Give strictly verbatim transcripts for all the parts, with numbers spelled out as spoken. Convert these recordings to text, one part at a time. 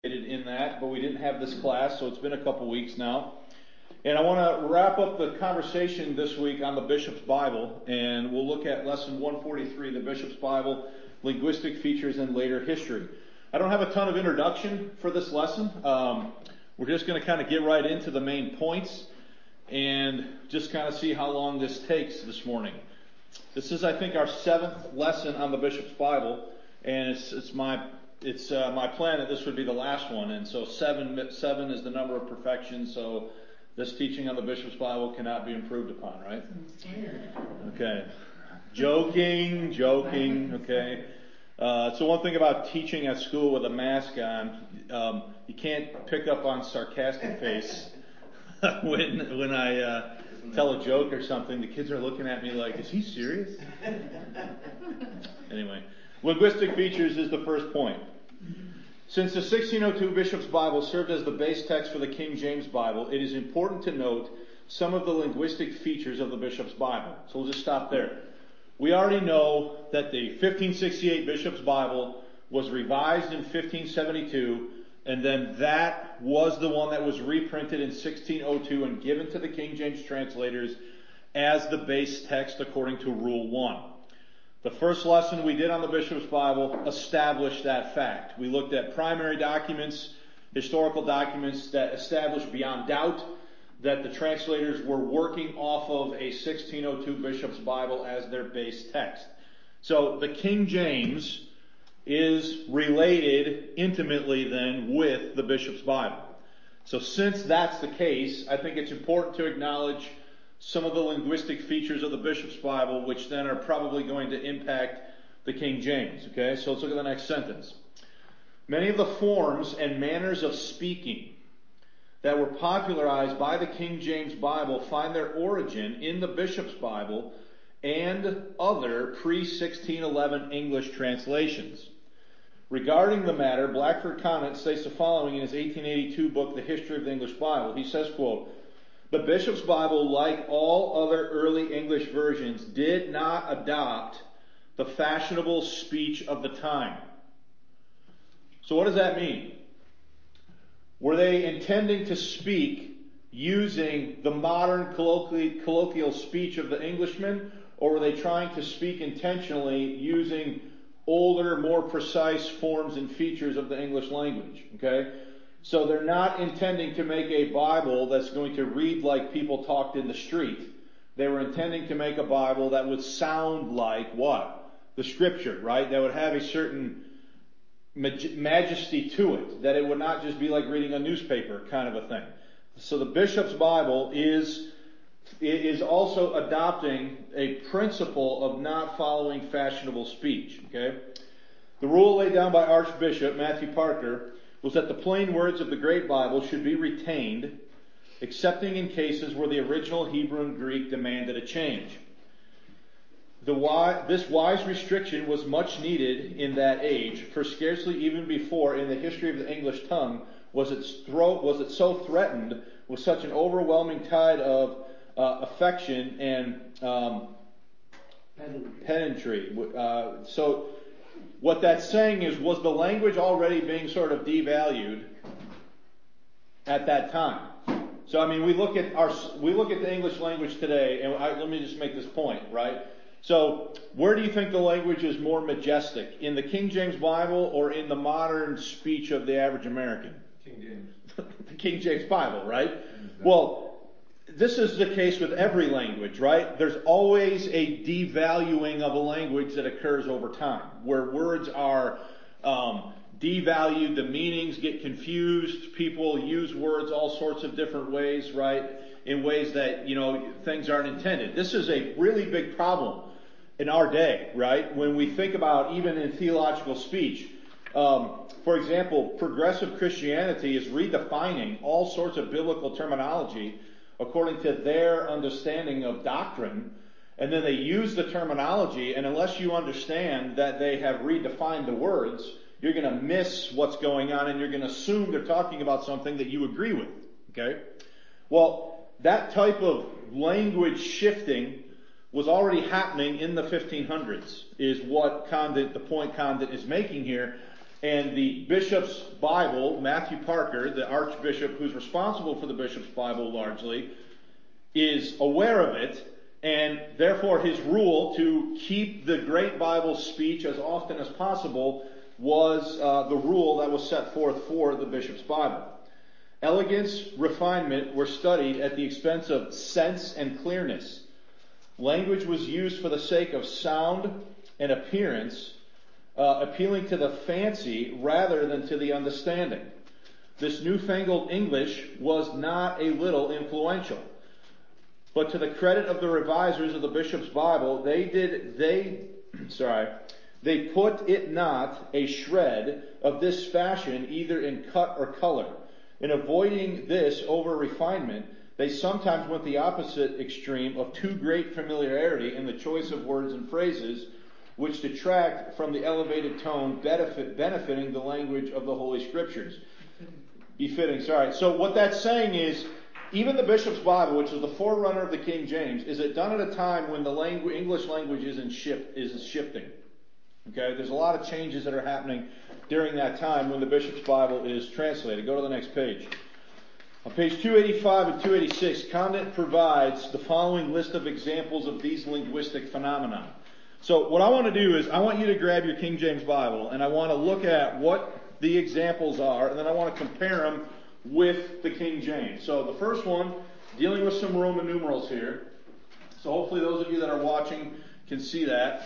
in that, but we didn't have this class, so it's been a couple weeks now. And I want to wrap up the conversation this week on the Bishop's Bible, and we'll look at lesson one forty-three, the Bishop's Bible, linguistic features and later history. I don't have a ton of introduction for this lesson. Um, we're just going to kind of get right into the main points and just kind of see how long this takes this morning. This is, I think, our seventh lesson on the Bishop's Bible, and it's, it's my It's uh, my plan that this would be the last one, and so seven seven is the number of perfection, so this teaching on the Bishop's Bible cannot be improved upon, right? Okay. Joking, joking, okay. Uh, so one thing about teaching at school with a mask on, um, you can't pick up on sarcastic face when when I uh, tell a joke or something. The kids are looking at me like, is he serious? Anyway. Linguistic features is the first point. Since the sixteen oh two Bishop's Bible served as the base text for the King James Bible, it is important to note some of the linguistic features of the Bishop's Bible. So we'll just stop there. We already know that the fifteen sixty-eight Bishop's Bible was revised in fifteen seventy-two, and then that was the one that was reprinted in sixteen oh two and given to the King James translators as the base text according to Rule one. The first lesson we did on the Bishop's Bible established that fact. We looked at primary documents, historical documents that established beyond doubt that the translators were working off of a sixteen oh two Bishop's Bible as their base text. So the King James is related intimately then with the Bishop's Bible. So since that's the case, I think it's important to acknowledge some of the linguistic features of the Bishop's Bible, which then are probably going to impact the King James. Okay, so let's look at the next sentence. Many of the forms and manners of speaking that were popularized by the King James Bible find their origin in the Bishop's Bible and other pre sixteen eleven English translations. Regarding the matter, Blackford Conant states the following in his eighteen eighty-two book, The History of the English Bible. He says, quote, "The Bishop's Bible, like all other early English versions, did not adopt the fashionable speech of the time." So what does that mean? Were they intending to speak using the modern colloquial speech of the Englishman, or were they trying to speak intentionally using older, more precise forms and features of the English language? Okay? So they're not intending to make a Bible that's going to read like people talked in the street. They were intending to make a Bible that would sound like what? The Scripture, right? That would have a certain majesty to it. That it would not just be like reading a newspaper kind of a thing. So the Bishop's Bible is, is also adopting a principle of not following fashionable speech. Okay? The rule laid down by Archbishop Matthew Parker was that the plain words of the Great Bible should be retained, excepting in cases where the original Hebrew and Greek demanded a change. The wise, this wise restriction was much needed in that age, for scarcely even before in the history of the English tongue was its throat was it so threatened with such an overwhelming tide of uh, affection and um, pedantry. Uh, so. What that's saying is, was the language already being sort of devalued at that time? So, I mean, we look at our we look at the English language today, and I, let me just make this point, right? So, where do you think the language is more majestic? In the King James Bible or in the modern speech of the average American? King James. The King James Bible, right? Mm-hmm. Well, this is the case with every language, right? There's always a devaluing of a language that occurs over time, where words are um, devalued, the meanings get confused, people use words all sorts of different ways, right? In ways that, you know, things aren't intended. This is a really big problem in our day, right? When we think about even in theological speech. Um, for example, progressive Christianity is redefining all sorts of biblical terminology according to their understanding of doctrine, and then they use the terminology, and unless you understand that they have redefined the words, you're going to miss what's going on, and you're going to assume they're talking about something that you agree with. Okay? Well, that type of language shifting was already happening in the fifteen hundreds, is what Condit, the point Condit is making here. And the bishop's Bible, Matthew Parker, the archbishop who's responsible for the bishop's Bible largely, is aware of it, and therefore his rule to keep the Great Bible speech as often as possible was uh, the rule that was set forth for the bishop's Bible. Elegance, refinement were studied at the expense of sense and clearness. Language was used for the sake of sound and appearance, uh, appealing to the fancy rather than to the understanding. This newfangled English was not a little influential. But to the credit of the revisers of the bishop's Bible, they did, they, sorry, they put it not a shred of this fashion either in cut or color. In avoiding this over refinement, they sometimes went the opposite extreme of too great familiarity in the choice of words and phrases, which detract from the elevated tone benefit, benefiting the language of the Holy Scriptures. Befitting, sorry. So what that's saying is, even the bishop's Bible, which is the forerunner of the King James, is it done at a time when the langu- English language is, in shift, is shifting. Okay, there's a lot of changes that are happening during that time when the bishop's Bible is translated. Go to the next page. On page two eighty-five and two eighty-six, Condit provides the following list of examples of these linguistic phenomena. So what I want to do is I want you to grab your King James Bible and I want to look at what the examples are, and then I want to compare them with the King James. So the first one, dealing with some Roman numerals here. So hopefully those of you that are watching can see that.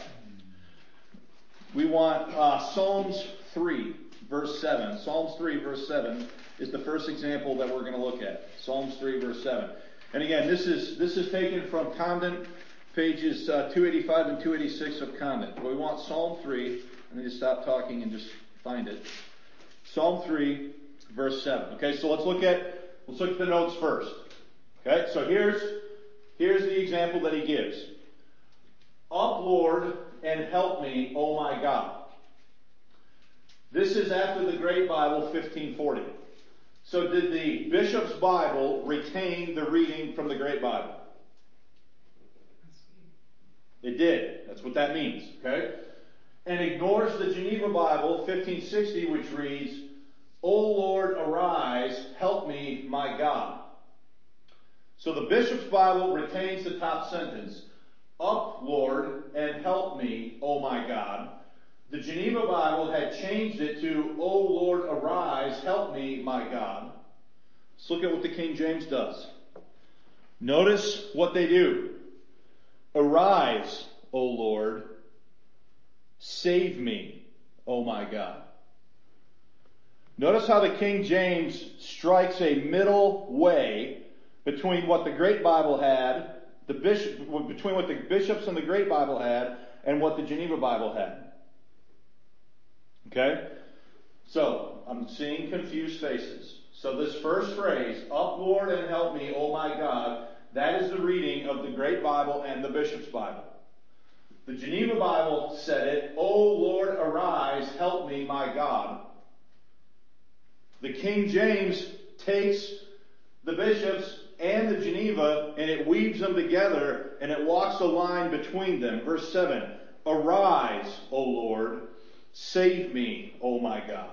We want uh, Psalms three, verse seven. Psalms three, verse seven is the first example that we're going to look at. Psalms three, verse seven. And again, this is this is taken from Condon, pages uh, two eighty-five and two eighty-six of Condon. But we want Psalm three. I need to stop talking and just find it. Psalm three, verse seven. Okay, so let's look at let's look at the notes first. Okay, so here's here's the example that he gives. Up, Lord, and help me, O my God. This is after the Great Bible, fifteen forty. So did the Bishop's Bible retain the reading from the Great Bible? It did. That's what that means. Okay? And ignores the Geneva Bible, fifteen sixty, which reads, O Lord, arise, help me, my God. So the Bishop's Bible retains the top sentence. Up, Lord, and help me, O my God. The Geneva Bible had changed it to, O Lord, arise, help me, my God. Let's look at what the King James does. Notice what they do. Arise, O Lord, save me, O my God. Notice how the King James strikes a middle way between what the Great Bible had, the bishop, between what the bishops and the Great Bible had, and what the Geneva Bible had. Okay? So, I'm seeing confused faces. So this first phrase, up Lord and help me, O my God, that is the reading of the Great Bible and the Bishop's Bible. The Geneva Bible said it, O Lord, arise, help me, my God. The King James takes the bishops and the Geneva and it weaves them together and it walks a line between them. Verse seven, arise, O Lord, save me, O my God.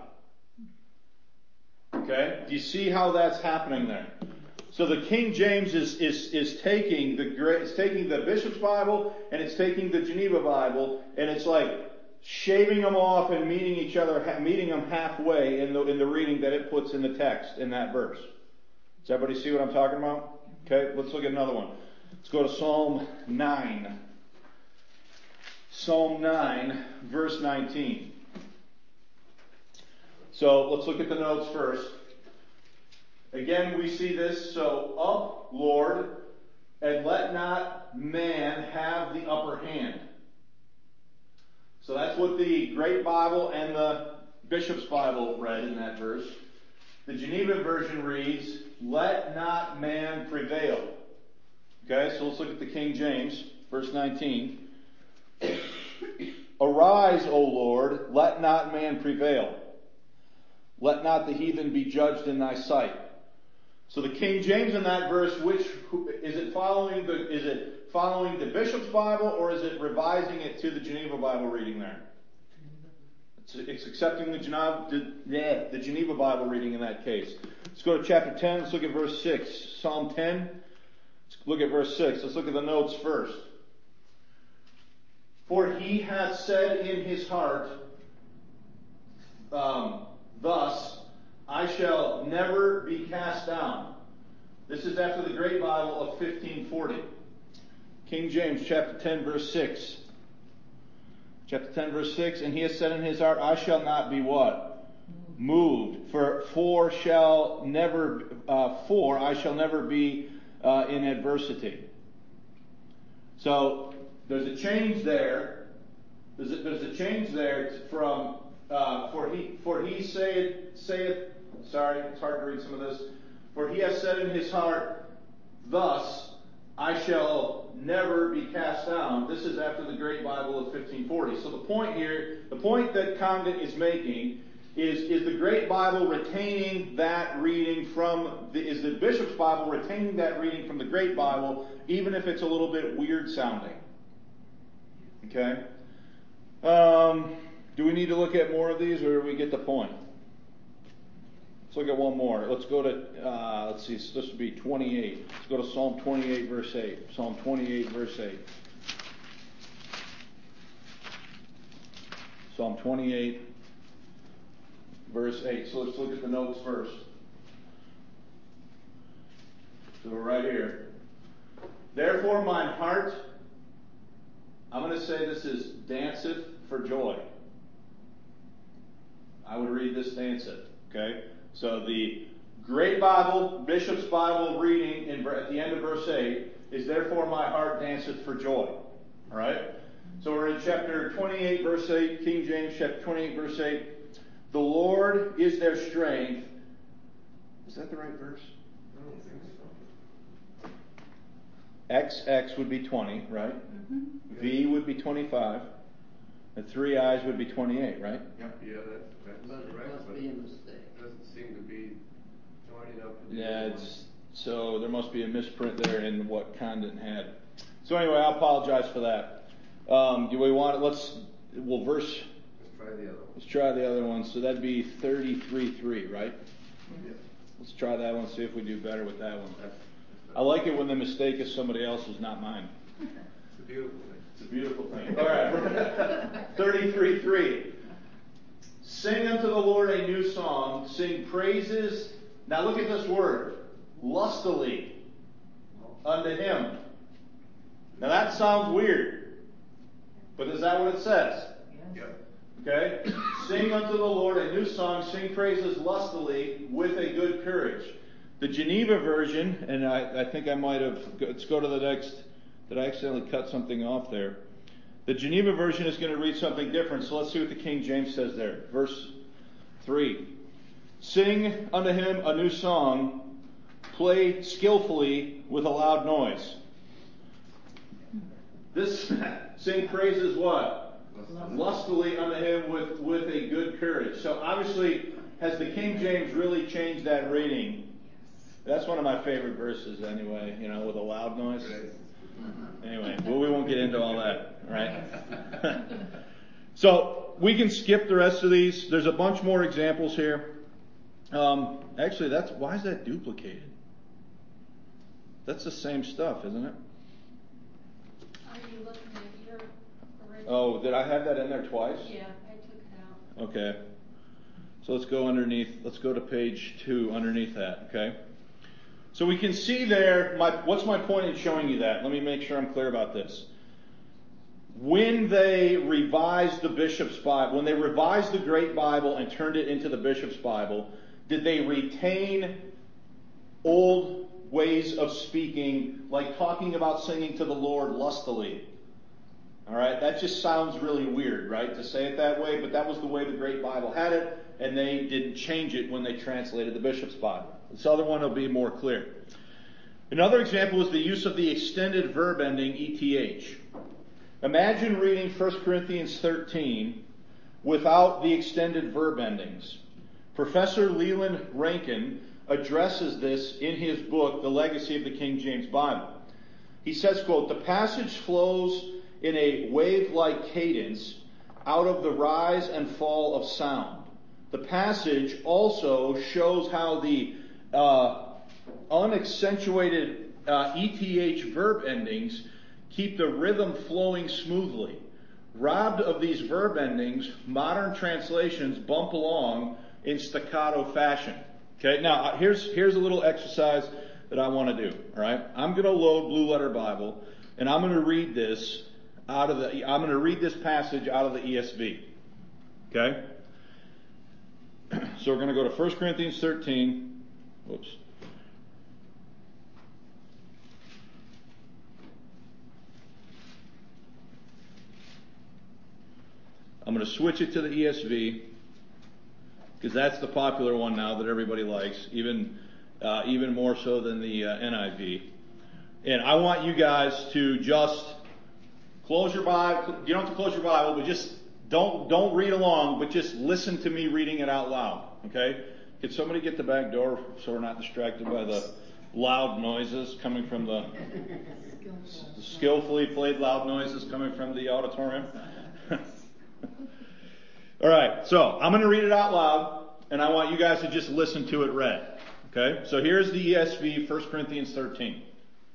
Okay? Do you see how that's happening there? So the King James is, is, is taking the it's taking the Bishop's Bible and it's taking the Geneva Bible and it's like shaving them off and meeting each other, meeting them halfway in the in the reading that it puts in the text in that verse. Does everybody see what I'm talking about? Okay, let's look at another one. Let's go to Psalm nine. Psalm nine, verse nineteen. So let's look at the notes first. Again, we see this. So, up, Lord, and let not man have the upper hand. So that's what the Great Bible and the Bishop's Bible read in that verse. The Geneva version reads, let not man prevail. Okay, so let's look at the King James, verse nineteen. Arise, O Lord, let not man prevail. Let not the heathen be judged in thy sight. So the King James in that verse, which is it following the is it following the Bishop's Bible or is it revising it to the Geneva Bible reading there? It's accepting the Geneva, the, the Geneva Bible reading in that case. Let's go to chapter ten. Let's look at verse six. Psalm ten. Let's look at verse six. Let's look at the notes first. For he hath said in his heart, um, thus, I shall never be cast down. This is after the Great Bible of fifteen forty. King James chapter ten verse six. Chapter ten verse six, and he has said in his heart, I shall not be what? Moved. For, for shall never, uh, for I shall never be uh, in adversity. So, there's a change there. There's a, there's a change there from, uh, for he, for he saith, saith, sorry, it's hard to read some of this. For he has said in his heart, thus, I shall never be cast down. This is after the Great Bible of fifteen forty. So the point here, the point that Condon is making is, is the Great Bible retaining that reading from, the, is the Bishop's Bible retaining that reading from the Great Bible, even if it's a little bit weird sounding. Okay? Um, do we need to look at more of these, or do we get the point? Let's look at one more. Let's go to, uh, let's see, this would be twenty-eight. Let's go to Psalm twenty-eight, verse eight. Psalm twenty-eight, verse eight. Psalm twenty-eight, verse eight. So let's look at the notes first. So we're right here. Therefore mine heart, I'm going to say this is danceth for joy. I would read this danceth, okay? So the Great Bible, Bishop's Bible reading in, at the end of verse eight is, therefore my heart danceth for joy. All right? So we're in chapter twenty-eight, verse eight, King James, chapter twenty-eight, verse eight. The Lord is their strength. Is that the right verse? I don't think so. X, X would be twenty, right? Mm-hmm. V would be twenty-five. And three I's would be twenty-eight, right? Yep. Yeah, that's, that's But it correct. must But be a mistake. it doesn't seem to be joining up. with the Yeah, other it's, one. so there must be a misprint there in what Condon had. So anyway, I apologize for that. Um, do we want it? Let's, well, verse, Let's try the other one. let's try the other one. So that'd be thirty-three three, right? Yeah. Let's try that one, see if we do better with that one. That's, that's I like it when the mistake is somebody else's, not mine. It's a beautiful thing. It's a beautiful thing. All right. thirty-three three. Sing unto the Lord a new song. Sing praises. Now look at this word. Lustily unto him. Now that sounds weird. But is that what it says? Yep. Okay? Sing unto the Lord a new song. Sing praises lustily with a good courage. The Geneva version, and I, I think I might have, let's go to the next, did I accidentally cut something off there? The Geneva version is going to read something different, so let's see what the King James says there. Verse three. Sing unto him a new song, play skillfully with a loud noise. This, sing praises what? Lustily. Lustily unto him with, with a good courage. So obviously, has the King James really changed that reading? That's one of my favorite verses anyway, you know, with a loud noise. Anyway, well, we won't get into all that, right? So we can skip the rest of these. There's a bunch more examples here. Um, actually, that's why is that duplicated? That's the same stuff, isn't it? Are you looking at your original? Oh, did I have that in there twice? Yeah, I took it out. Okay. So let's go underneath. Let's go to page two underneath that. Okay. So we can see there, my, what's my point in showing you that? Let me make sure I'm clear about this. When they revised the Bishop's Bible, when they revised the Great Bible and turned it into the Bishop's Bible, did they retain old ways of speaking, like talking about singing to the Lord lustily? All right, that just sounds really weird, right, to say it that way, but that was the way the Great Bible had it, and they didn't change it when they translated the Bishop's Bible. This other one will be more clear. Another example is the use of the extended verb ending E T H. Imagine reading First Corinthians thirteen without the extended verb endings. Professor Leland Rankin addresses this in his book, The Legacy of the King James Bible. He says, quote, the passage flows in a wave-like cadence out of the rise and fall of sound. The passage also shows how the uh, unaccentuated uh, E T H verb endings keep the rhythm flowing smoothly. Robbed of these verb endings, modern translations bump along in staccato fashion. Okay, now here's here's a little exercise that I want to do. All right, I'm going to load Blue Letter Bible, and I'm going to read this out of the. I'm going to read this passage out of the E S V. Okay, so we're going to go to First Corinthians thirteen. Whoops. I'm going to switch it to the E S V because that's the popular one now that everybody likes, even uh, even more so than the uh, N I V. And I want you guys to just close your Bible. You don't have to close your Bible, but just don't don't read along, but just listen to me reading it out loud. Okay? Could somebody get the back door so we're not distracted by the loud noises coming from the, the skillfully played loud noises coming from the auditorium? All right, so I'm going to read it out loud, and I want you guys to just listen to it read. Okay, so here's the E S V, First Corinthians thirteen.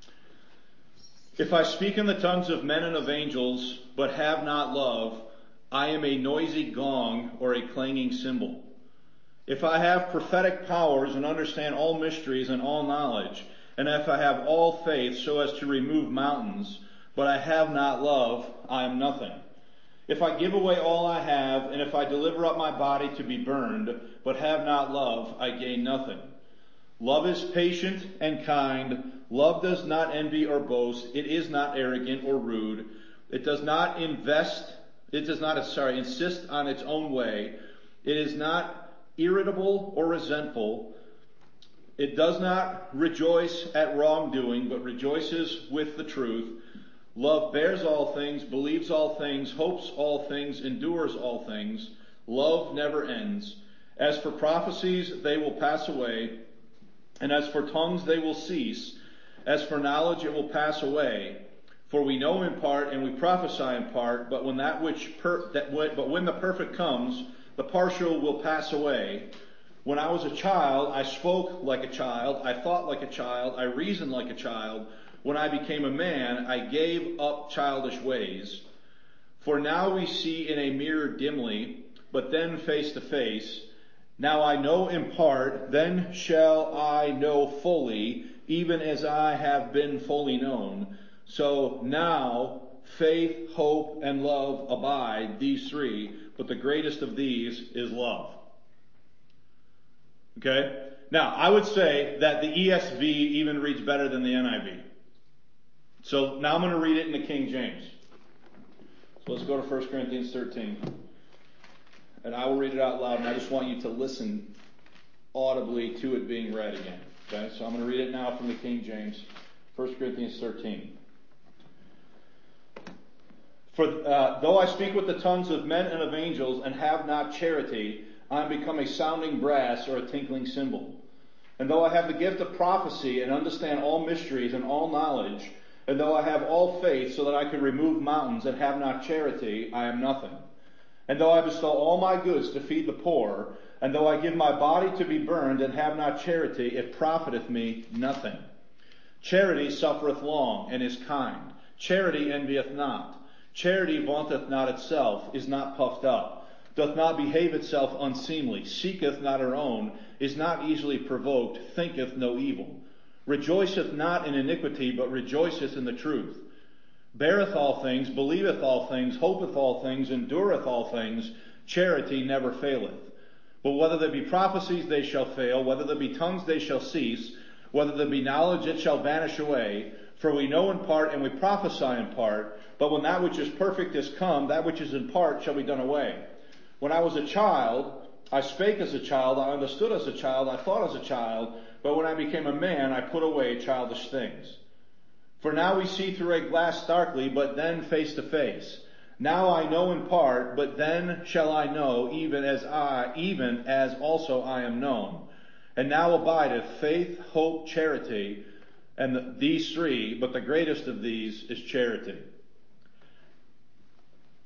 If I speak in the tongues of men and of angels, but have not love, I am a noisy gong or a clanging cymbal. If I have prophetic powers and understand all mysteries and all knowledge, and if I have all faith so as to remove mountains, but I have not love, I am nothing. If I give away all I have, and if I deliver up my body to be burned, but have not love, I gain nothing. Love is patient and kind. Love does not envy or boast. It is not arrogant or rude. It does not invest, it does not, sorry, insist on its own way. It is not irritable or resentful. It does not rejoice at wrongdoing, but rejoices with the truth. Love bears all things, believes all things, hopes all things, endures all things. Love never ends. As for prophecies, they will pass away. And as for tongues, they will cease. As for knowledge, it will pass away. For we know in part and we prophesy in part, but when that which per, that but when the perfect comes, the partial will pass away. When I was a child, I spoke like a child, I thought like a child, I reasoned like a child. When I became a man, I gave up childish ways. For now we see in a mirror dimly, but then face to face. Now I know in part, then shall I know fully, even as I have been fully known. So now faith, hope, and love abide, these three, but the greatest of these is love. Okay? Now, I would say that the E S V even reads better than the N I V. So now I'm going to read it in the King James. So let's go to First Corinthians thirteen. And I will read it out loud, and I just want you to listen audibly to it being read again. Okay, so I'm going to read it now from the King James. First Corinthians thirteen. For uh, though I speak with the tongues of men and of angels and have not charity, I am become a sounding brass or a tinkling cymbal. And though I have the gift of prophecy and understand all mysteries and all knowledge, and though I have all faith so that I could remove mountains and have not charity, I am nothing. And though I bestow all my goods to feed the poor, and though I give my body to be burned and have not charity, it profiteth me nothing. Charity suffereth long and is kind. Charity envieth not. Charity vaunteth not itself, is not puffed up, doth not behave itself unseemly, seeketh not her own, is not easily provoked, thinketh no evil. Rejoiceth not in iniquity, but rejoiceth in the truth. Beareth all things, believeth all things, hopeth all things, endureth all things. Charity never faileth. But whether there be prophecies, they shall fail. Whether there be tongues, they shall cease. Whether there be knowledge, it shall vanish away. For we know in part, and we prophesy in part. But when that which is perfect is come, that which is in part shall be done away. When I was a child, I spake as a child, I understood as a child, I thought as a child. But when I became a man, I put away childish things. For now we see through a glass darkly, but then face to face. Now I know in part, but then shall I know, even as I, even as also I am known. And now abideth faith, hope, charity, and the, these three, but the greatest of these is charity.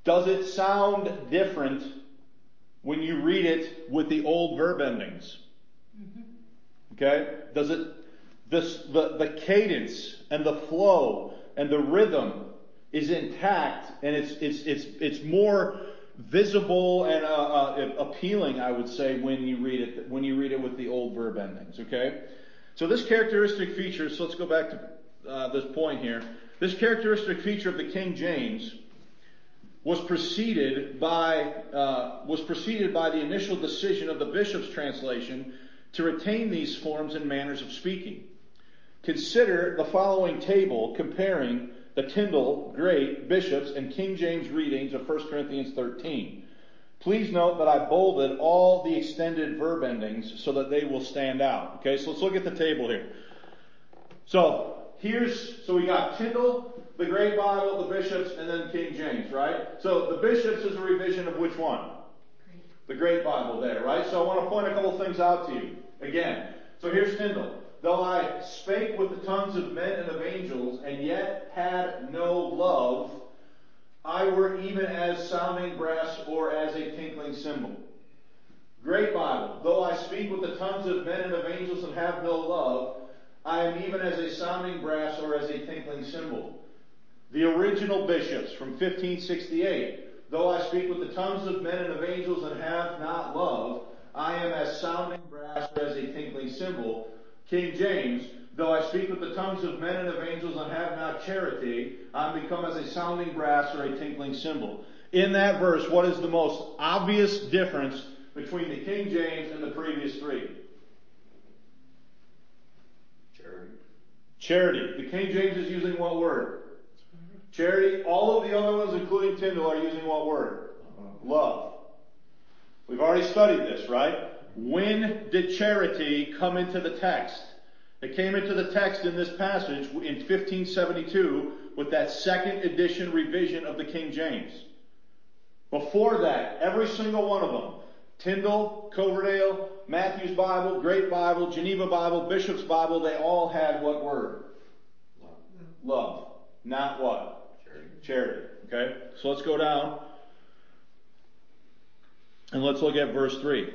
Does it sound different when you read it with the old verb endings? Okay? Does it, this, the, the cadence and the flow and the rhythm is intact, and it's, it's, it's, it's more visible and uh, uh, appealing, I would say, when you read it, when you read it with the old verb endings. Okay? So this characteristic feature, so let's go back to uh, this point here. This characteristic feature of the King James was preceded by uh, was preceded by the initial decision of the Bishop's translation to retain these forms and manners of speaking. Consider the following table comparing the Tyndale, Great, Bishop's, and King James readings of First Corinthians thirteen. Please note that I bolded all the extended verb endings so that they will stand out. Okay, so let's look at the table here. So here's so we got Tyndale, the Great Bible, the Bishop's, and then King James, right? So the Bishop's is a revision of which one? The Great Bible there, right? So I want to point a couple things out to you. Again, so here's Tyndale. Though I spake with the tongues of men and of angels, and yet had no love, I were even as sounding brass or as a tinkling cymbal. Great Bible. Though I speak with the tongues of men and of angels and have no love, I am even as a sounding brass or as a tinkling cymbal. The original Bishops from fifteen sixty-eight. Though I speak with the tongues of men and of angels and have not love, I am as sounding brass or as a tinkling cymbal. King James. Though I speak with the tongues of men and of angels and have not charity, I am become as a sounding brass or a tinkling cymbal. In that verse, what is the most obvious difference between the King James and the previous three? Charity. Charity. The King James is using what word? Charity. All of the other ones, including Tyndale, are using what word? Love. We've already studied this, right? When did charity come into the text? It came into the text in this passage in fifteen seventy-two with that second edition revision of the King James. Before that, every single one of them, Tyndale, Coverdale, Matthew's Bible, Great Bible, Geneva Bible, Bishop's Bible, they all had what word? Love. Love. Not what? Charity. Charity. Okay? So let's go down and let's look at verse three.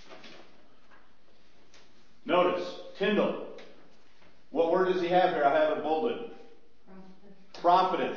Notice, Tyndale. What word does he have here? I have it bolded. Propheteth.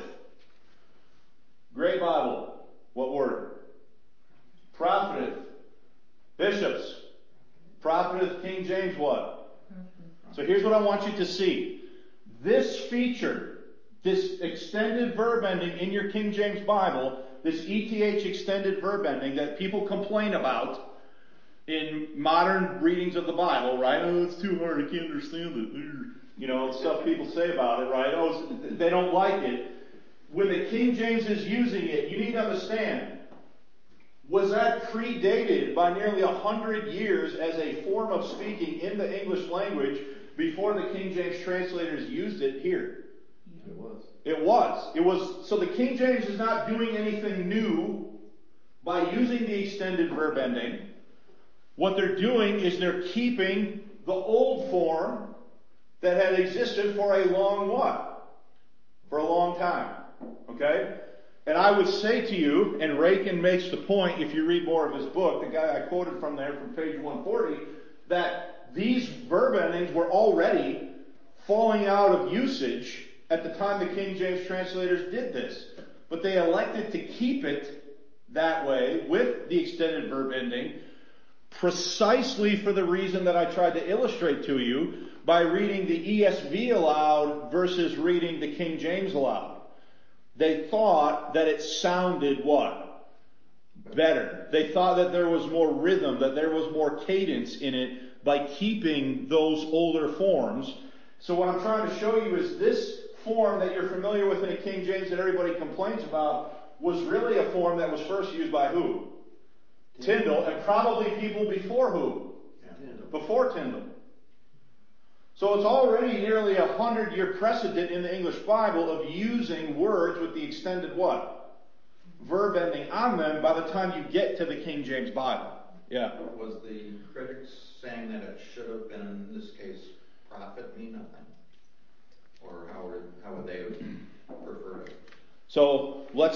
Great Bible. What word? Propheteth. Bishops. Propheteth. King James what? So here's what I want you to see. This feature, this extended verb ending in your King James Bible, this E T H extended verb ending that people complain about in modern readings of the Bible, right? Oh, it's too hard. I can't understand it. You know, stuff people say about it, right? Oh, they don't like it. When the King James is using it, you need to understand, was that predated by nearly a hundred years as a form of speaking in the English language before the King James translators used it here? It was. It was. It was. So the King James is not doing anything new by using the extended verb ending. What they're doing is they're keeping the old form that had existed for a long what? For a long time. Okay? And I would say to you, and Rakin makes the point if you read more of his book, the guy I quoted from there from page one forty, that these verb endings were already falling out of usage at the time the King James translators did this. But they elected to keep it that way with the extended verb ending precisely for the reason that I tried to illustrate to you by reading the E S V aloud versus reading the King James aloud. They thought that it sounded what? Better. They thought that there was more rhythm, that there was more cadence in it by keeping those older forms. So what I'm trying to show you is this form that you're familiar with in a King James that everybody complains about was really a form that was first used by who? Tyndale, and probably people before who? Tyndale. Before Tyndale. So it's already nearly a hundred year precedent in the English Bible of using words with the extended what? Verb ending on them by the time you get to the King James Bible. Yeah. Was the critics saying that it should have been, in this case, prophet mean nothing? Or how would, how would they have preferred it? So let's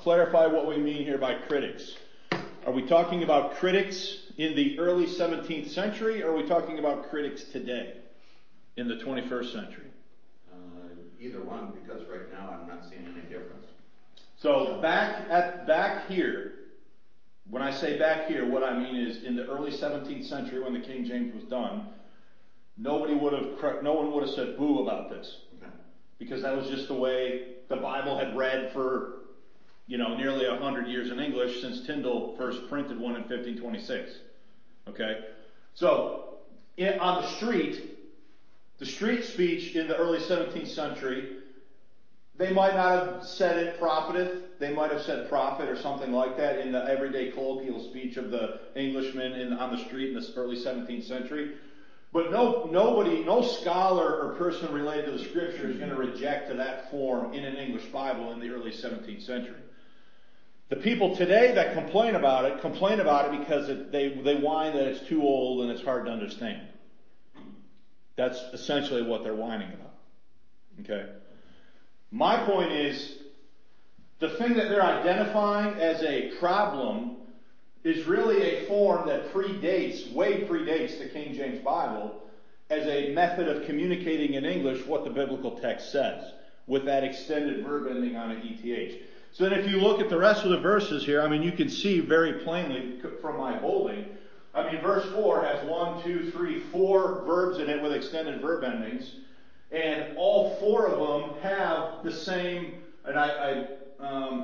clarify what we mean here by critics. Are we talking about critics in the early seventeenth century, or are we talking about critics today in the twenty-first century? Uh, either one, because right now I'm not seeing any difference. So back at back here, when I say back here, what I mean is in the early seventeenth century when the King James was done, nobody would have, no one would have said boo about this. Okay. Because that was just the way the Bible had read for, you know, nearly a hundred years in English since Tyndale first printed one in fifteen twenty-six. Okay? So, in, on the street, the street speech in the early seventeenth century, they might not have said it propheteth, they might have said prophet or something like that in the everyday colloquial speech of the Englishman in, on the street in the early seventeenth century. But no, nobody, no scholar or person related to the scripture is going to reject to that form in an English Bible in the early seventeenth century. The people today that complain about it, complain about it because it, they, they whine that it's too old and it's hard to understand. That's essentially what they're whining about. Okay? My point is, the thing that they're identifying as a problem is really a form that predates, way predates the King James Bible as a method of communicating in English what the biblical text says, with that extended verb ending on an E T H. So then if you look at the rest of the verses here, I mean, you can see very plainly from my bolding, I mean, verse four has one, two, three, four verbs in it with extended verb endings, and all four of them have the same, and I, I um,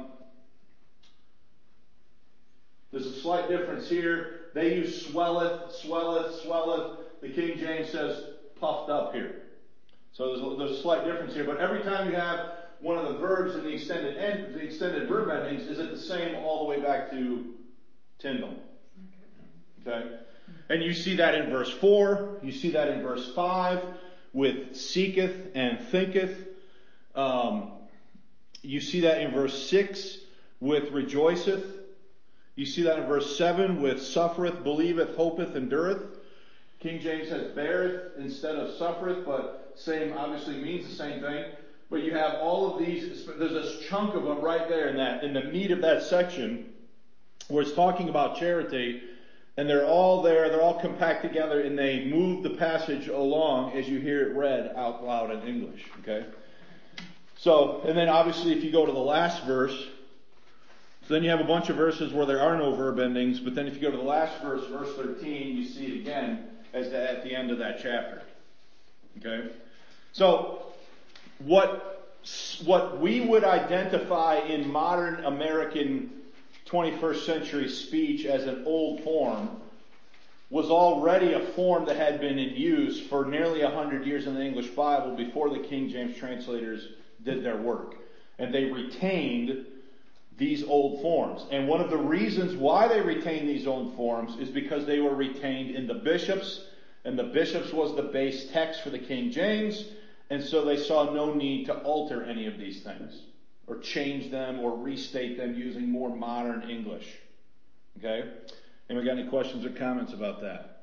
there's a slight difference here. They use swelleth, swelleth, swelleth. The King James says puffed up here. So there's a, there's a slight difference here. But every time you have one of the verbs in the extended end, the extended verb endings, is it the same all the way back to Tyndale? Okay? And you see that in verse four. You see that in verse five with seeketh and thinketh. Um, you see that in verse six with rejoiceth. You see that in verse seven with suffereth, believeth, hopeth, endureth. King James says beareth instead of suffereth, but same obviously means the same thing. But you have all of these, there's this chunk of them right there in that, in the meat of that section where it's talking about charity, and they're all there, they're all compact together, and they move the passage along as you hear it read out loud in English, okay? So, and then obviously if you go to the last verse, so then you have a bunch of verses where there are no verb endings, but then if you go to the last verse, verse thirteen, you see it again as the, at the end of that chapter. Okay? So, what, what we would identify in modern American twenty-first century speech as an old form was already a form that had been in use for nearly a hundred years in the English Bible before the King James translators did their work. And they retained these old forms. And one of the reasons why they retained these old forms is because they were retained in the bishops, and the bishops was the base text for the King James, and so they saw no need to alter any of these things, or change them, or restate them using more modern English. Okay? Anyone got any questions or comments about that?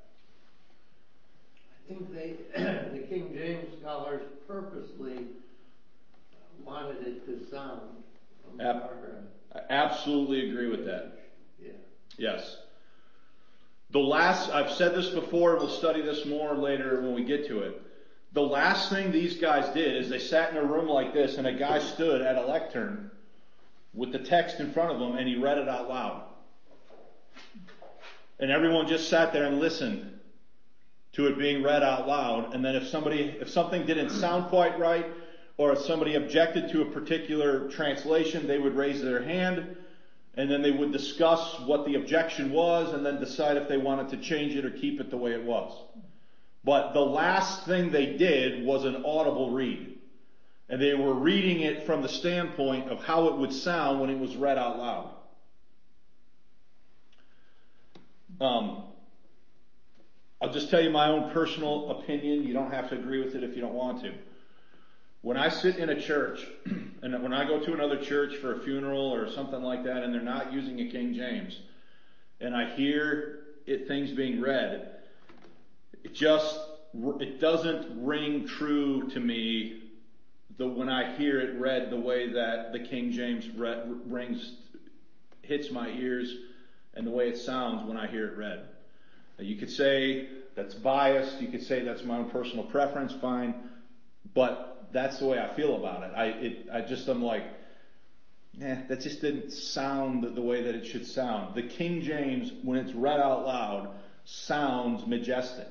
I think they, the King James scholars purposely wanted it to sound more, Ab- I absolutely agree with that. Yeah. Yes. The last, I've said this before, we'll study this more later when we get to it. The last thing these guys did is they sat in a room like this and a guy stood at a lectern with the text in front of him and he read it out loud. And everyone just sat there and listened to it being read out loud. And then if somebody, if something didn't sound quite right, or if somebody objected to a particular translation, they would raise their hand, and then they would discuss what the objection was, and then decide if they wanted to change it or keep it the way it was. But the last thing they did was an audible read. And they were reading it from the standpoint of how it would sound when it was read out loud. Um, I'll just tell you my own personal opinion. You don't have to agree with it if you don't want to. When I sit in a church, and when I go to another church for a funeral or something like that, and they're not using a King James, and I hear it, things being read, it just, it doesn't ring true to me the, when I hear it read the way that the King James read, rings hits my ears and the way it sounds when I hear it read. Now, you could say that's biased. You could say that's my own personal preference. Fine. But that's the way I feel about it. I, it, I just, I'm like, eh, that just didn't sound the way that it should sound. The King James, when it's read out loud, sounds majestic.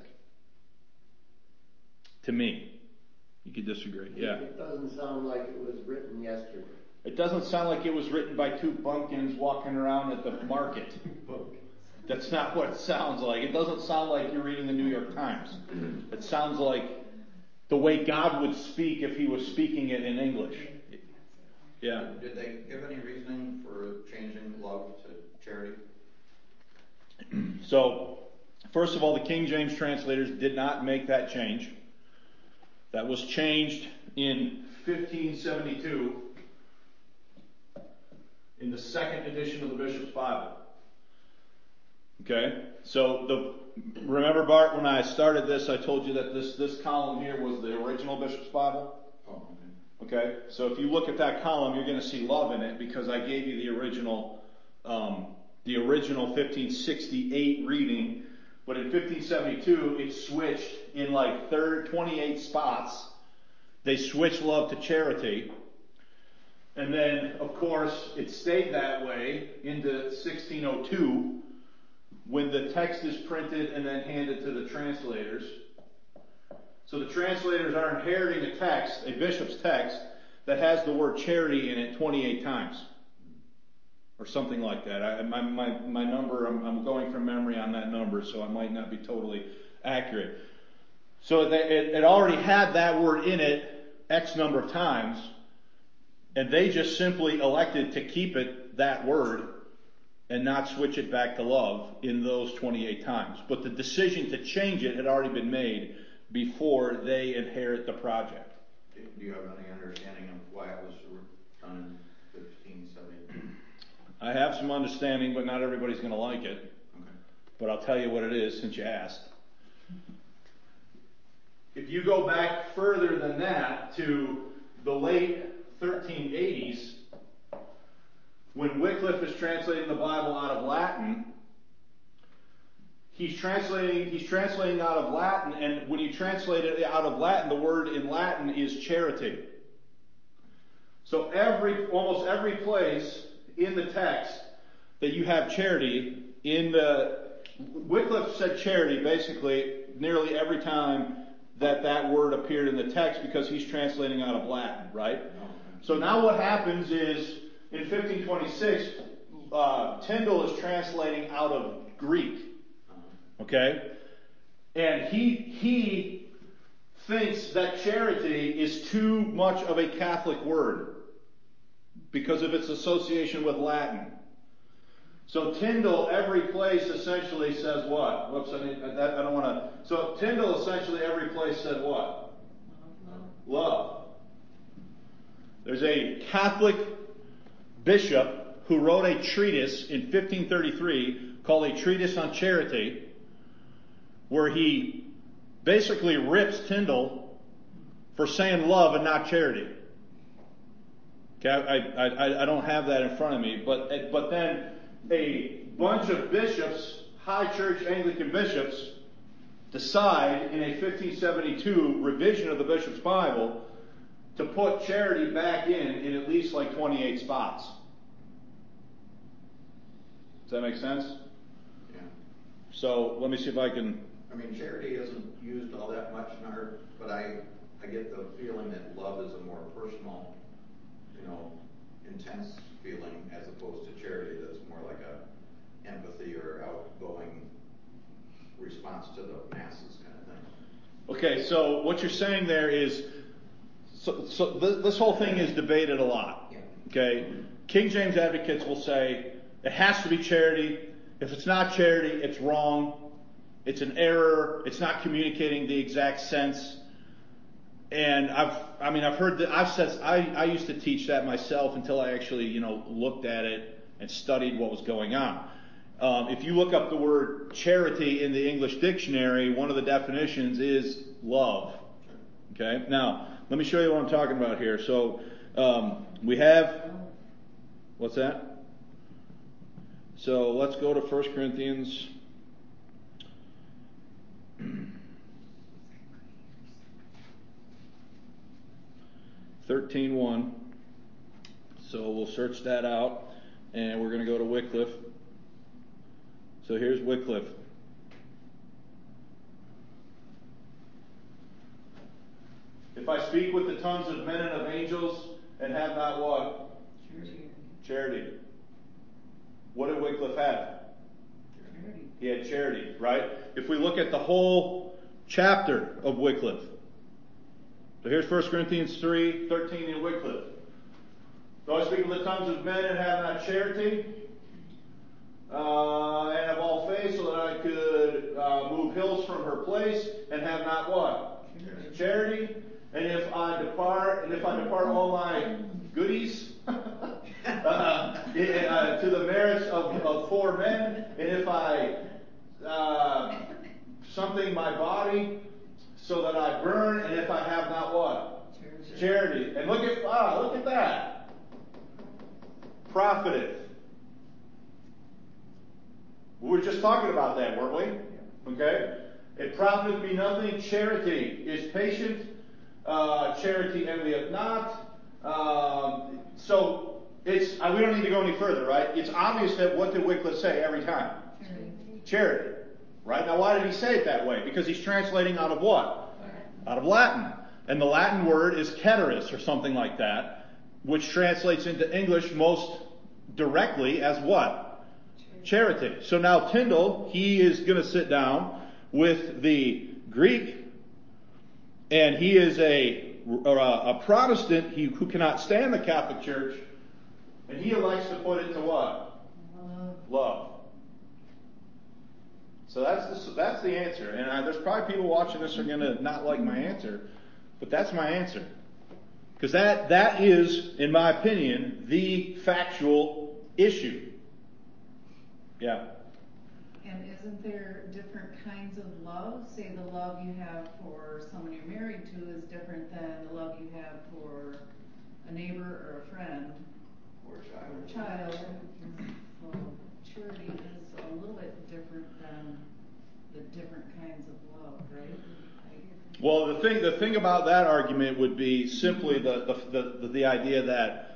To me. You could disagree. Yeah. It doesn't sound like it was written yesterday. It doesn't sound like it was written by two bumpkins walking around at the market. That's not what it sounds like. It doesn't sound like you're reading the New York Times. It sounds like the way God would speak if he was speaking it in English. Yeah. Did they give any reasoning for changing love to charity? So, first of all, the King James translators did not make that change. That was changed in fifteen seventy-two in the second edition of the Bishop's Bible. Okay? So, the remember, Bart, when I started this, I told you that this, this column here was the original Bishop's Bible? Oh, okay. Okay? So, if you look at that column, you're going to see love in it because I gave you the original, um, the original fifteen sixty-eight reading. But in fifteen seventy-two, it switched in like third, twenty-eight spots. They switched love to charity. And then, of course, it stayed that way into sixteen oh two when the text is printed and then handed to the translators. So the translators are inheriting a text, a bishop's text, that has the word charity in it twenty-eight times. Or something like that. I, my, my, my number, I'm, I'm going from memory on that number, so I might not be totally accurate. So they, it, it already had that word in it X number of times, and they just simply elected to keep it that word and not switch it back to love in those twenty-eight times. But the decision to change it had already been made before they inherit the project. Do you have any understanding of why it was done in fifteen seventy-two? I have some understanding, but not everybody's going to like it. Okay. But I'll tell you what it is since you asked. If you go back further than that to the late thirteen eighties, when Wycliffe is translating the Bible out of Latin, he's translating he's translating out of Latin, and when you translate it out of Latin, the word in Latin is charity. So every almost every place in the text that you have charity, in the Wycliffe said charity basically nearly every time that that word appeared in the text because he's translating out of Latin, right? So now what happens is in fifteen twenty-six, uh, Tyndale is translating out of Greek, okay, and he he thinks that charity is too much of a Catholic word because of its association with Latin. So Tyndale, every place essentially says what? Whoops, I, need, I, I don't want to. So Tyndale essentially every place said what? Love. Love. There's a Catholic bishop who wrote a treatise in fifteen thirty-three called A Treatise on Charity, where he basically rips Tyndale for saying love and not charity. Okay, I, I, I don't have that in front of me, but but then a bunch of bishops, high church Anglican bishops, decide in a fifteen seventy-two revision of the Bishop's Bible to put charity back in in at least like twenty-eight spots. Does that make sense? Yeah. So let me see if I can. I mean, charity isn't used all that much in art, but I I get the feeling that love is a more personal, you know, intense feeling as opposed to charity that's more like a empathy or outgoing response to the masses kind of thing. Okay, so what you're saying there is, so, so this, this whole thing is debated a lot. Yeah. Okay, King James advocates will say it has to be charity. If it's not charity, it's wrong. It's an error. It's not communicating the exact sense. And I've, I mean, I've heard that, I've said, I, I used to teach that myself until I actually, you know, looked at it and studied what was going on. Um, if you look up the word charity in the English dictionary, one of the definitions is love. Okay? Now, let me show you what I'm talking about here. So, um, we have, what's that? So let's go to First Corinthians. thirteen one. So we'll search that out, and we're going to go to Wycliffe. So here's Wycliffe. If I speak with the tongues of men and of angels and have not what? Charity. Charity. What did Wycliffe have? Charity. He had charity, right? If we look at the whole chapter of Wycliffe. So here's First Corinthians three thirteen in Wycliffe. Though I speak with the tongues of men and have not charity, uh, and of all faith, so that I could uh, move hills from her place, and have not what? Charity. Charity. And if I depart, and if I depart all my goodies uh, uh, to the merits of, of four men, and if I uh, something my body so that I burn, and if I have not what? Charity. Charity. And look at ah, look at that. Profiteth. We were just talking about that, weren't we? Okay? It profiteth me nothing. Charity is patient. Uh, charity envieth not. Um, so it's uh, we don't need to go any further, right? It's obvious that what did Wycliffe say every time? Charity. Charity. Right? Now why did he say it that way? Because he's translating out of what? Latin. Out of Latin. And the Latin word is ceteris or something like that, which translates into English most directly as what? Charity. Charity. So now Tyndale, he is going to sit down with the Greek, and he is a, a, a Protestant he, who cannot stand the Catholic Church, and he elects to put it to what? Love. Love. So that's the, that's the answer. And uh, there's probably people watching this who are going to not like my answer, but that's my answer. Because that, that is, in my opinion, the factual issue. Yeah. And isn't there different kinds of love? Say the love you have for someone you're married to is different than the love you have for a neighbor or a friend Or or a child. child. So charity is a little bit different than the different kinds of love, right? Well, the thing the thing about that argument would be simply the the the, the idea that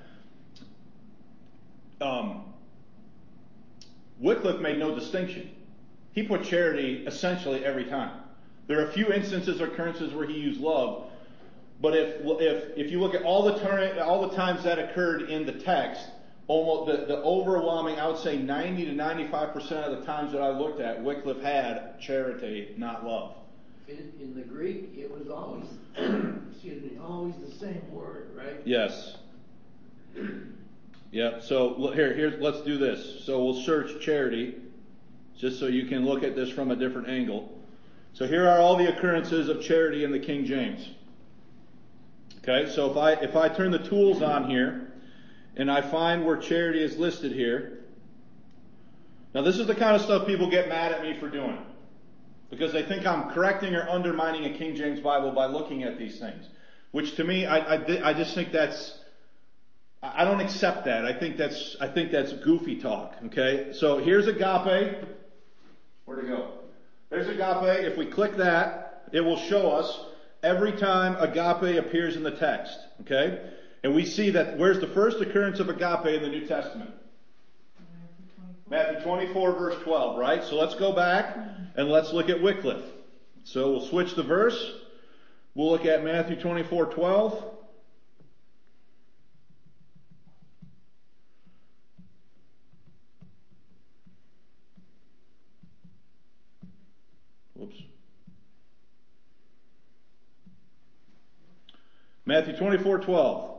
um, Wycliffe made no distinction. He put charity essentially every time. There are a few instances or occurrences where he used love, but if if if you look at all the turn, all the times that occurred in the text, almost the, the overwhelming, I would say ninety to ninety-five percent of the times that I looked at, Wycliffe had charity, not love. In, in the Greek, it was always, excuse me, always the same word, right? Yes. Yep. So here, here, let's do this. So we'll search charity, just so you can look at this from a different angle. So here are all the occurrences of charity in the King James. Okay. So if I if I turn the tools on here, and I find where charity is listed here. Now this is the kind of stuff people get mad at me for doing, because they think I'm correcting or undermining a King James Bible by looking at these things. Which to me, I, I, I just think that's, I don't accept that. I think that's, I think that's goofy talk. Okay? So here's agape. Where'd it go? There's agape. If we click that, it will show us every time agape appears in the text. Okay? And we see that, where's the first occurrence of agape in the New Testament? Matthew twenty-four, verse twelve, right? So let's go back and let's look at Wycliffe. So we'll switch the verse. We'll look at Matthew twenty-four, twelve. Whoops. Matthew twenty-four, twelve.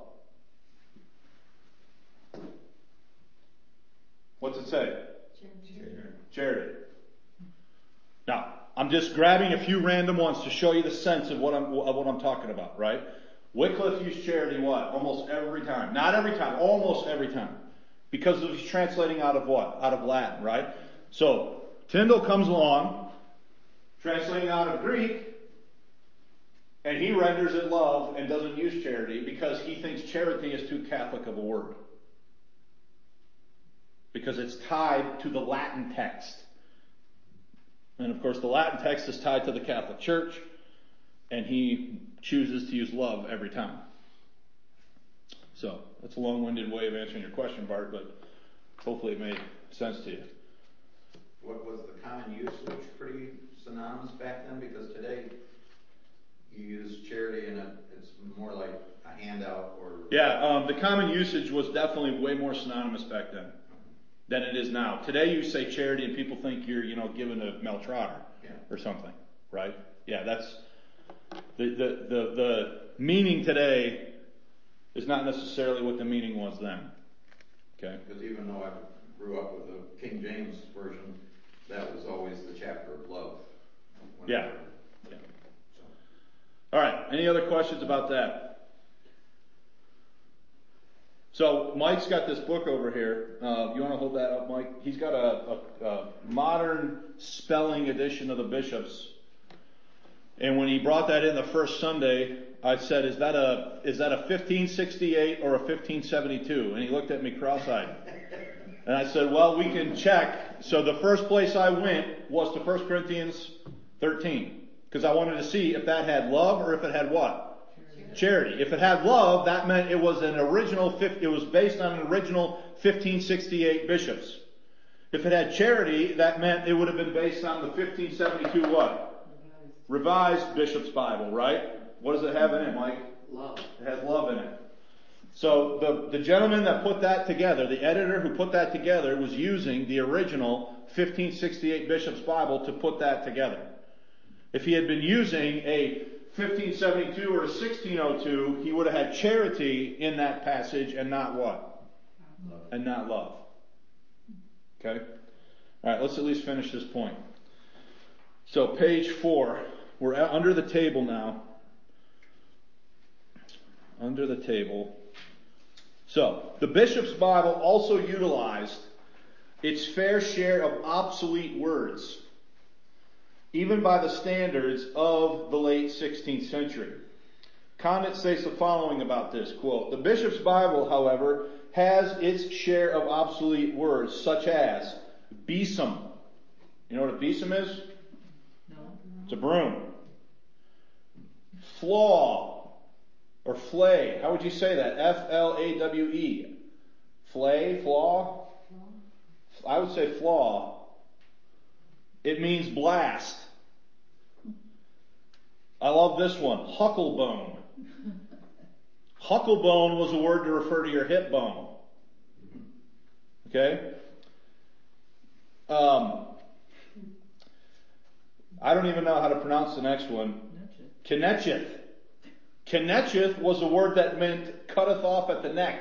What's it say? Charity. Charity. Now, I'm just grabbing a few random ones to show you the sense of what I'm of what I'm talking about, right? Wycliffe used charity what? Almost every time. Not every time, almost every time. Because he's translating out of what? Out of Latin, right? So, Tyndale comes along, translating out of Greek, and he renders it love and doesn't use charity because he thinks charity is too Catholic of a word. because it's tied to the Latin text. And of course the Latin text is tied to the Catholic Church, and he chooses to use love every time. So, that's a long-winded way of answering your question, Bart, but hopefully it made sense to you. What was the common usage pretty synonymous back then? Because today you use charity and it's more like a handout or... Yeah, um, the common usage was definitely way more synonymous back then than it is now. Today you say charity and people think you're, you know, giving a Mel Trotter yeah. or something, right? Yeah, that's... The, the, the, the meaning today is not necessarily what the meaning was then. Okay? Because even though I grew up with the King James version, that was always the chapter of love. Yeah. yeah. So. All right. Any other questions about that? So Mike's got this book over here. Uh, you want to hold that up, Mike? He's got a, a, a modern spelling edition of the Bishops. And when he brought that in the first Sunday, I said, "Is that a is that a fifteen sixty-eight or a fifteen seventy-two?" And he looked at me cross-eyed. And I said, "Well, we can check." So the first place I went was to First Corinthians thirteen, because I wanted to see if that had love or if it had what? Charity. Charity. If it had love, that meant it was an original. It was based on an original fifteen sixty-eight bishops. If it had charity, that meant it would have been based on the fifteen seventy-two what? Revised Bishop's Bible, right? What does it have in it, Mike? Love. It has love in it. So the, the gentleman that put that together, the editor who put that together, was using the original fifteen sixty-eight Bishop's Bible to put that together. If he had been using a fifteen seventy-two or a sixteen oh two, he would have had charity in that passage and not what? Love. And not love. Okay? Alright, let's at least finish this point. So page four. We're under the table now. Under the table. So, the Bishop's Bible also utilized its fair share of obsolete words, even by the standards of the late sixteenth century. Condit says the following about this, quote, "The Bishop's Bible, however, has its share of obsolete words, such as besom." You know what a besom is? No. It's a broom. Flaw, or flay. How would you say that? F L A W E. Flay, flaw? I would say flaw. It means blast. I love this one. Hucklebone. Hucklebone was a word to refer to your hip bone. Okay? Um, I don't even know how to pronounce the next one. Kenecheth. Kenecheth was a word that meant cutteth off at the neck.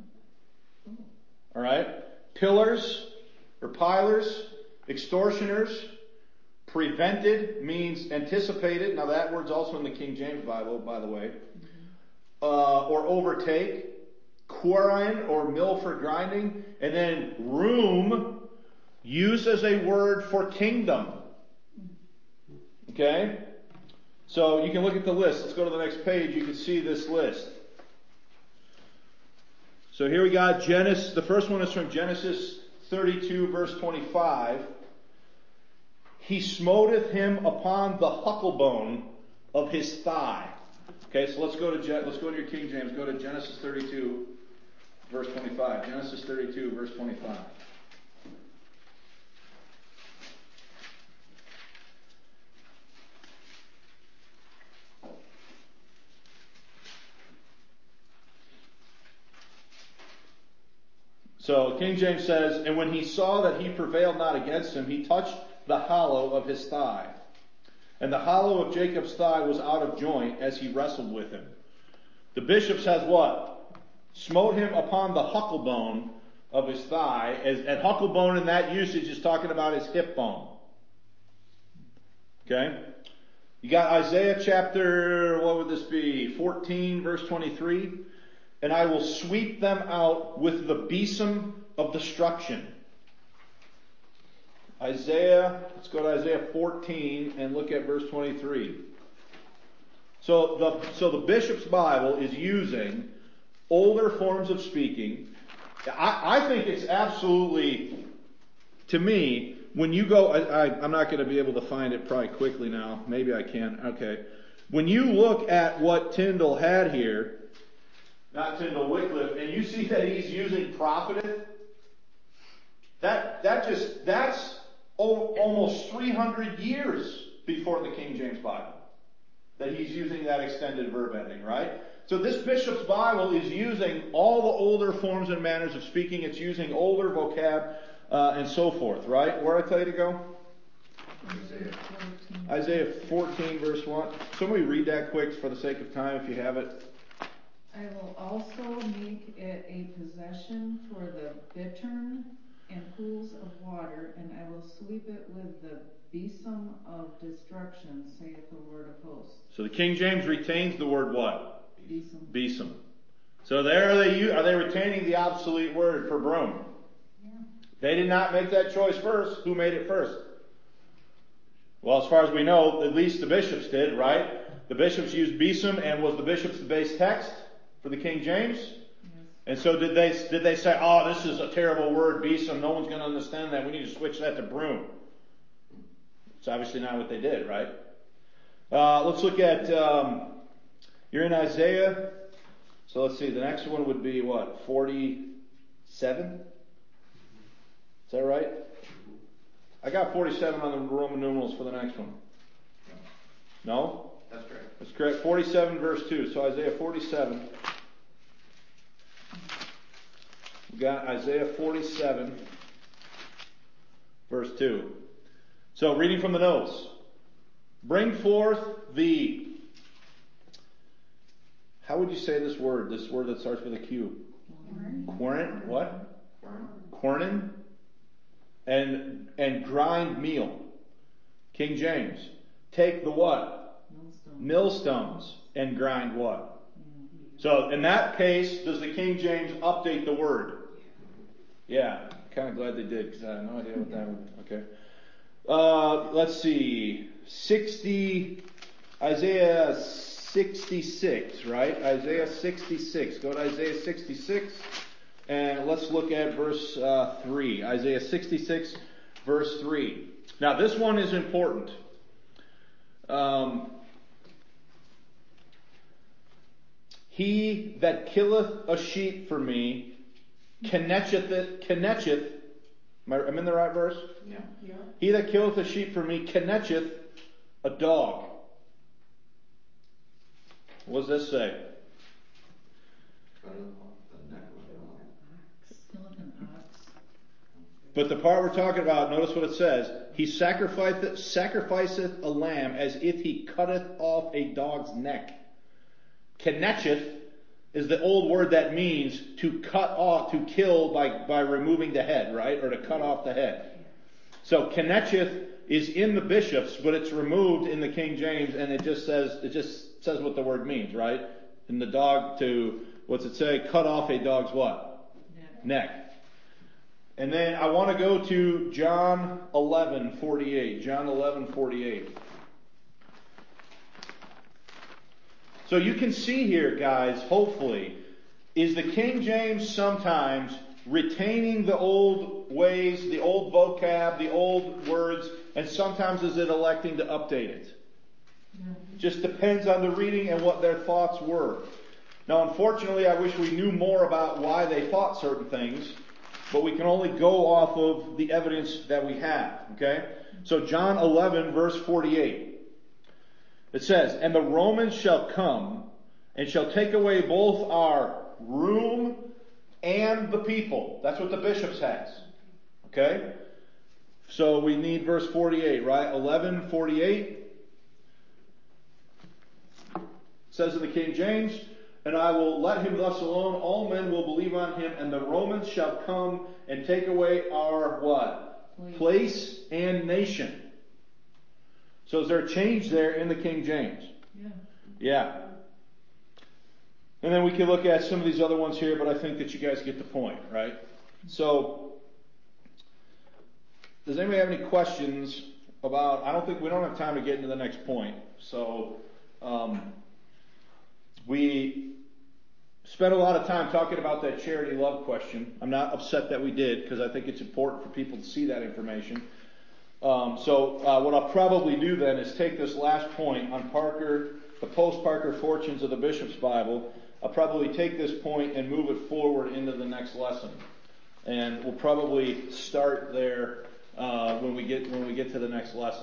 Alright? Pillars, or pilers, extortioners. Prevented means anticipated. Now that word's also in the King James Bible, by the way. Uh, or overtake. Quarine, or mill for grinding. And then room, used as a word for kingdom. Okay? So you can look at the list. Let's go to the next page. You can see this list. So here we got Genesis. The first one is from Genesis thirty-two, verse twenty-five. He smoteth him upon the hucklebone of his thigh. Okay, so let's go to Je- let's go to your King James. Go to Genesis thirty-two, verse twenty-five. Genesis thirty-two, verse twenty-five. So King James says, "And when he saw that he prevailed not against him, he touched the hollow of his thigh. And the hollow of Jacob's thigh was out of joint as he wrestled with him." The bishop says what? Smote him upon the hucklebone of his thigh. As, and hucklebone in that usage is talking about his hip bone. Okay? You got Isaiah chapter, what would this be? fourteen, verse twenty-three. "And I will sweep them out with the besom of destruction." Isaiah, let's go to Isaiah fourteen and look at verse twenty-three. So the, so the Bishop's Bible is using older forms of speaking I, I think it's absolutely, to me, when you go, I, I, I'm not going to be able to find it probably quickly now. Maybe I can. Okay. When you look at what Tyndall had here, not Tyndall, Wycliffe, and you see that he's using profiteth, that, that just, that's o- almost three hundred years before the King James Bible that he's using that extended verb ending, right? So this bishop's Bible is using all the older forms and manners of speaking. It's using older vocab uh, and so forth, right? Where I tell you to go? Isaiah fourteen. Isaiah fourteen, verse one. Somebody read that quick for the sake of time if you have it. I will also make it a possession for the bittern and pools of water, and I will sweep it with the besom of destruction, saith the Lord of hosts. So the King James retains the word what? Besom. Besom. So there are they, are they retaining the obsolete word for broom? Yeah. They did not make that choice first. Who made it first? Well, as far as we know, at least the bishops did, right? The bishops used besom, and was the bishops the base text for the King James? Yes. And so did they did they say, oh, this is a terrible word, besom, no one's going to understand that, we need to switch that to broom? It's obviously not what they did, right? Uh, let's look at, um, you're in Isaiah, so let's see, the next one would be what, forty-seven? Is that right? I got forty-seven on the Roman numerals for the next one. No? That's correct. That's correct. forty-seven verse two. So Isaiah forty-seven. We got Isaiah forty-seven verse two. So reading from the notes. Bring forth the, how would you say this word? This word that starts with a Q. Quern. What? Quernin. And, and grind meal. King James. Take the what? Millstone. Millstones. And grind what? So in that case, does the King James update the word? Yeah. Kind of glad they did, because I have no idea what that would be. Okay. Uh, let's see. sixty, Isaiah sixty-six, right? Isaiah sixty-six. Go to Isaiah sixty-six. And let's look at verse uh, three. Isaiah sixty-six, verse three. Now this one is important. Um, he that killeth a sheep for me, kennecheth it, kennecheth. Am I, am I in the right verse? Yeah. Yeah. He that killeth a sheep for me, kennecheth a dog. What does this say? Cut it off the neck of a dog. Killeth an ox. But the part we're talking about, notice what it says. He sacrificeth, sacrificeth a lamb as if he cutteth off a dog's neck. Kennecheth is the old word that means to cut off, to kill by, by removing the head, right? Or to cut off the head. So kennecheth is in the bishops, but it's removed in the King James, and it just says, it just says what the word means, right? In the dog to, what's it say? Cut off a dog's what? Neck. Neck. And then I want to go to John eleven forty-eight. John eleven forty-eight. So you can see here, guys, hopefully, is the King James sometimes retaining the old ways, the old vocab, the old words, and sometimes is it electing to update it? Yeah. Just depends on the reading and what their thoughts were. Now, unfortunately, I wish we knew more about why they thought certain things, but we can only go off of the evidence that we have, okay? So John eleven, verse forty-eight. It says, and the Romans shall come and shall take away both our room and the people. That's what the bishops has. Okay? So we need verse forty-eight, right? eleven forty-eight. It says in the King James, and I will let him thus alone. All men will believe on him, and the Romans shall come and take away our what? Place, Place and nation. So is there a change there in the King James? Yeah. Yeah. And then we can look at some of these other ones here, but I think that you guys get the point, right? So, does anybody have any questions about, I don't think, we don't have time to get into the next point. So, um, we spent a lot of time talking about that charity love question. I'm not upset that we did, because I think it's important for people to see that information. Um, so uh, what I'll probably do then is take this last point on Parker, the post-Parker Fortunes of the Bishop's Bible. I'll probably take this point and move it forward into the next lesson. And we'll probably start there uh, when we get when we get to the next lesson,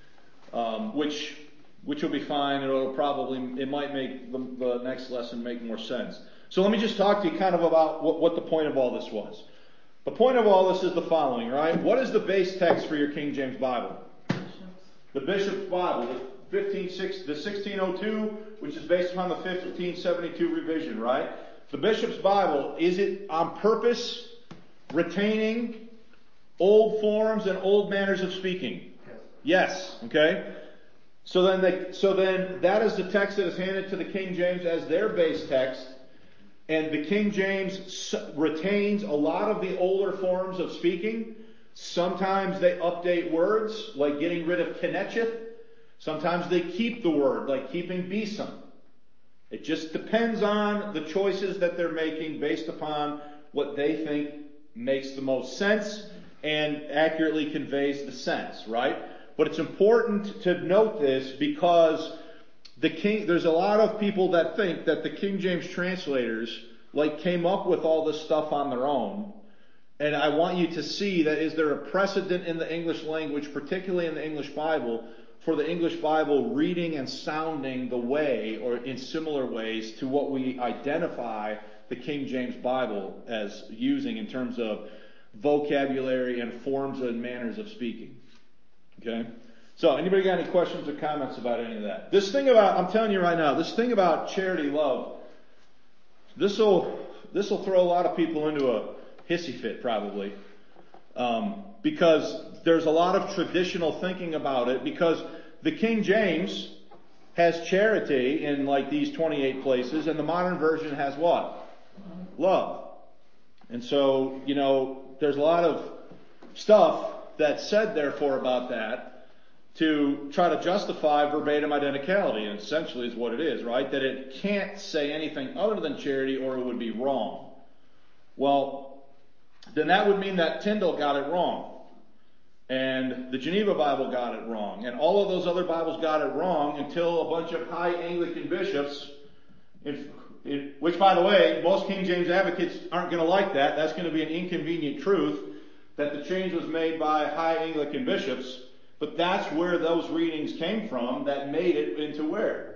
um, which which will be fine. It'll probably it might make the, the next lesson make more sense. So let me just talk to you kind of about what, what the point of all this was. The point of all this is the following, right? What is the base text for your King James Bible? The Bishop's Bible, the fifteen six, the sixteen oh two, which is based upon the fifteen seventy-two revision, right? The Bishop's Bible, is it on purpose retaining old forms and old manners of speaking? Yes. Yes. Okay. So then, they, so then that is the text that is handed to the King James as their base text. And the King James retains a lot of the older forms of speaking. Sometimes they update words, like getting rid of kenecheth. Sometimes they keep the word, like keeping bisum. It just depends on the choices that they're making based upon what they think makes the most sense and accurately conveys the sense, right? But it's important to note this because The King, there's a lot of people that think that the King James translators like came up with all this stuff on their own. And I want you to see that is there a precedent in the English language, particularly in the English Bible, for the English Bible reading and sounding the way or in similar ways to what we identify the King James Bible as using in terms of vocabulary and forms and manners of speaking. Okay? So, anybody got any questions or comments about any of that? This thing about, I'm telling you right now, this thing about charity love, this will this will throw a lot of people into a hissy fit probably. Um, because there's a lot of traditional thinking about it, because the King James has charity in like these twenty-eight places, and the modern version has what? Love. And so, you know, there's a lot of stuff that's said therefore about that, to try to justify verbatim identicality, and essentially is what it is, right? That it can't say anything other than charity or it would be wrong. Well, then that would mean that Tyndale got it wrong. And the Geneva Bible got it wrong. And all of those other Bibles got it wrong until a bunch of high Anglican bishops, if, if, which by the way, most King James advocates aren't going to like that. That's going to be an inconvenient truth, that the change was made by high Anglican bishops. But that's where those readings came from that made it into where?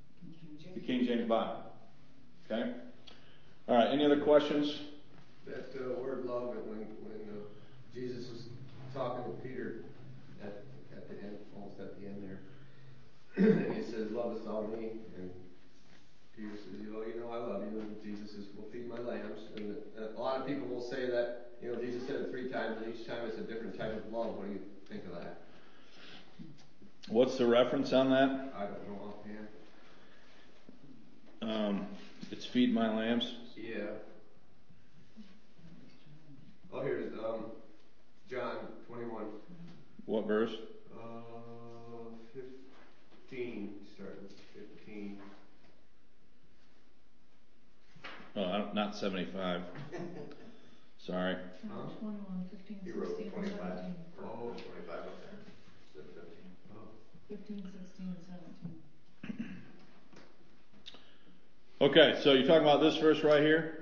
The King James Bible. Okay? All right, any other questions? That uh, word love, when, when uh, Jesus was talking to Peter at, at the end, almost at the end there, and he says, lovest thou me? And Peter says, oh, you know, I love you. And Jesus says, well, feed my lambs. And a lot of people will say that, you know, Jesus said it three times, and each time it's a different type of love. What do you think of that? What's the reference on that? I don't know offhand. Um, it's feed my lambs. Yeah. Oh, here's um, John twenty-one. What verse? Uh, fifteen. Start with fifteen. Oh, I don't- not seventy-five. Sorry. Huh? twenty-one, fifteen, He wrote sixteen, twenty-five. seventeen. Oh, twenty-five up there. Instead of fifteen. Oh. fifteen, sixteen, and seventeen. Okay, so you're talking about this verse right here?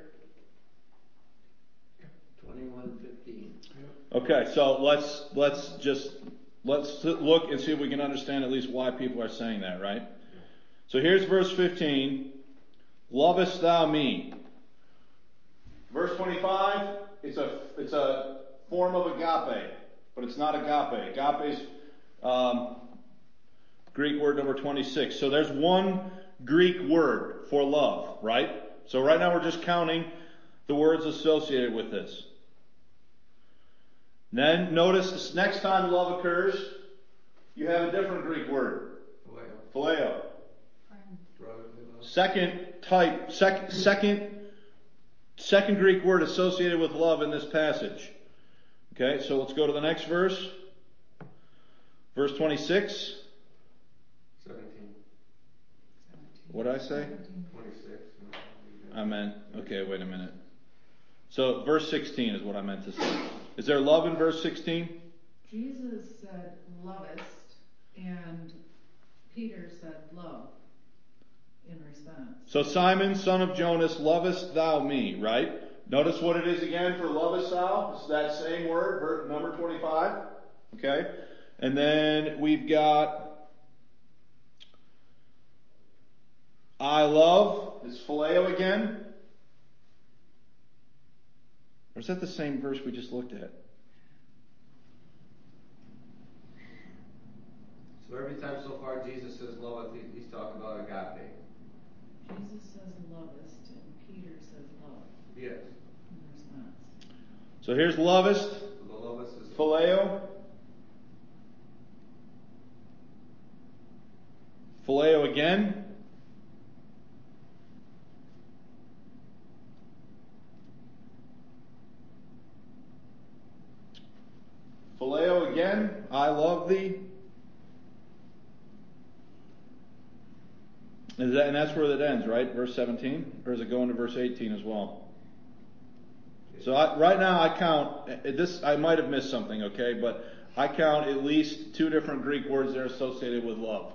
Twenty-one fifteen. Okay, so let's let's just let's look and see if we can understand at least why people are saying that, right? So here's verse fifteen. Lovest thou me? Verse twenty-five, it's a it's a form of agape, but it's not agape. Agape is um, Greek word number twenty-six. So there's one Greek word for love, right? So right now we're just counting the words associated with this. Then notice this next time love occurs, you have a different Greek word. Phileo. Phileo. Brotherly love. Second type, sec, second, second Greek word associated with love in this passage. Okay, so let's go to the next verse. Verse twenty-six. Seventeen. What did I say? Twenty-six. I meant. Okay, wait a minute. So verse sixteen is what I meant to say. Is there love in verse sixteen? Jesus said lovest, and Peter said love in response. So Simon, son of Jonas, lovest thou me, right? Notice what it is again for lovest thou. It's that same word, verse number twenty-five. Okay? And then we've got I love. It's phileo again. Or is that the same verse we just looked at? So every time so far Jesus says love, he's talking about agape. Jesus says lovest, and Peter says love Yes. in response. So here's lovest. So the lovest is Phileo. Phileo again. Phileo again. I love thee. Is that, and that's where that ends, right? Verse seventeen? Or does it go into verse eighteen as well? So I, right now I count, this, I might have missed something, okay? But I count at least two different Greek words that are associated with love.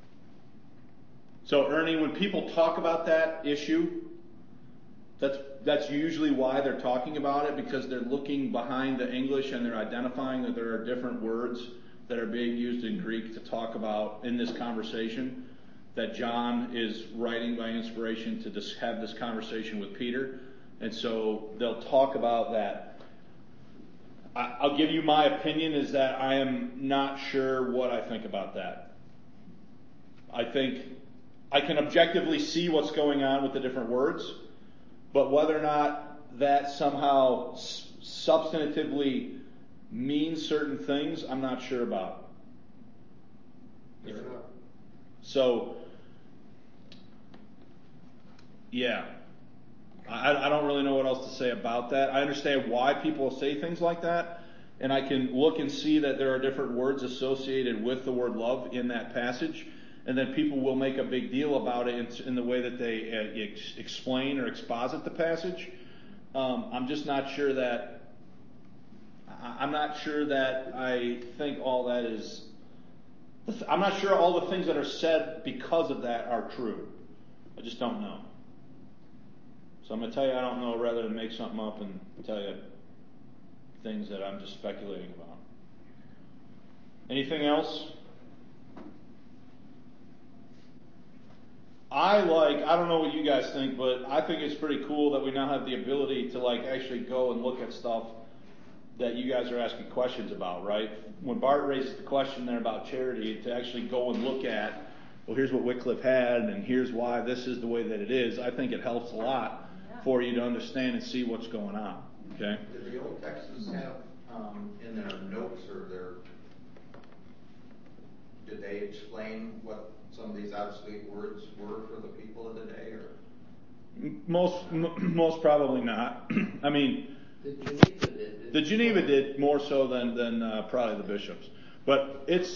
So Ernie, when people talk about that issue, that's, that's usually why they're talking about it, because they're looking behind the English and they're identifying that there are different words that are being used in Greek to talk about in this conversation, that John is writing by inspiration to just have this conversation with Peter. And so they'll talk about that. I, I'll give you my opinion is that I am not sure what I think about that. I think I can objectively see what's going on with the different words, but whether or not that somehow s- substantively means certain things, I'm not sure about. Fair enough. So, yeah. I, I don't really know what else to say about that. I understand why people say things like that, and I can look and see that there are different words associated with the word love in that passage, and then people will make a big deal about it in, in the way that they uh, ex- explain or exposit the passage. Um, I'm just not sure that. I, I'm not sure that I think all that is. I'm not sure all the things that are said because of that are true. I just don't know. So I'm going to tell you I don't know rather than make something up and tell you things that I'm just speculating about. Anything else? I like, I don't know what you guys think, but I think it's pretty cool that we now have the ability to like actually go and look at stuff that you guys are asking questions about, right? When Bart raises the question there about charity, to actually go and look at, well, here's what Wycliffe had, and here's why this is the way that it is, I think it helps a lot for you to understand and see what's going on, okay? Did the old texts have, um, in their notes or their, did they explain what some of these obsolete words were for the people of the day, or? Most, m- most probably not. I mean, The Geneva did. the Geneva did more so than, than uh, probably the bishops. But it's